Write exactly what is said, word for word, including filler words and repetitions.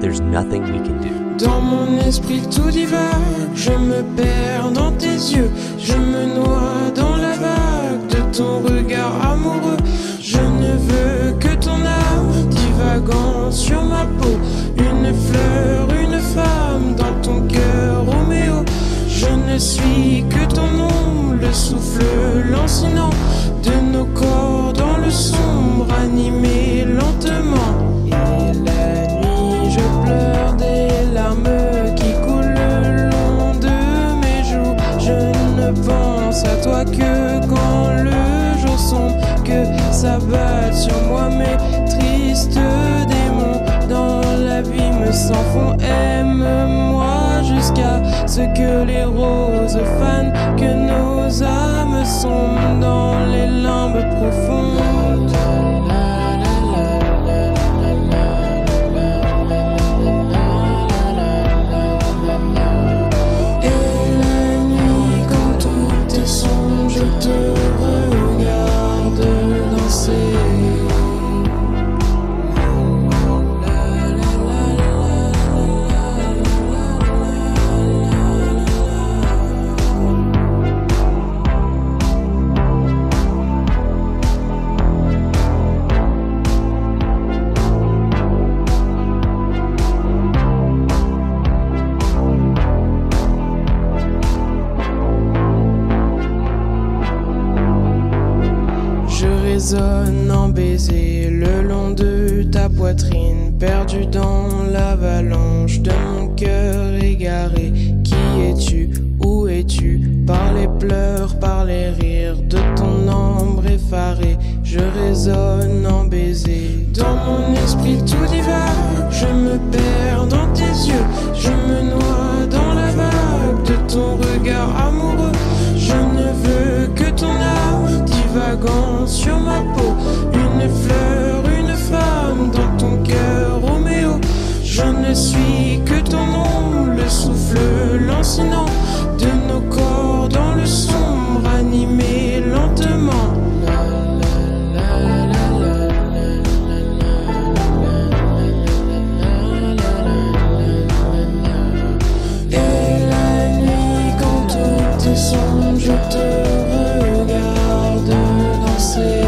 there's nothing we can do. Dans mon esprit tout divague, je me perds dans tes yeux, je me noie dans la vague de ton regard amoureux. Je ne veux que ton âme divagant sur ma peau, une fleur, une femme dans ton cœur, Roméo. Je ne suis que ton ombre, le souffle lancinant de nos corps dans le sombre, animé lentement. Et la nuit, je pleure des larmes qui coulent le long de mes joues. Je ne pense à toi que quand le jour sombre, que s'abattent sur moi mes tristes démons. Dans l'abîme sans fond, aime-moi jusqu'à ce que les roses fanent, que nos âmes sombrent dans les limbes profondes. Et la nuit, quand tout est sombre, je te regarde danser. Résonne en baiser le long de ta poitrine, perdu dans l'avalanche de mon cœur égaré. Qui es-tu? Où es-tu? Par les pleurs, par les rires de ton ombre effarée, je résonne en baiser. Dans mon esprit tout divague, je me perds dans tes yeux, je me noie dans la vague de ton regard amoureux. Je ne veux que ton âme divagant sur ma peau, une fleur, une femme dans ton cœur, Roméo. Je ne suis que ton ombre, le souffle lancinant de nos corps dans le sombre, animé lentement. Et la nuit, quand tout est sombre, je te regarde danser.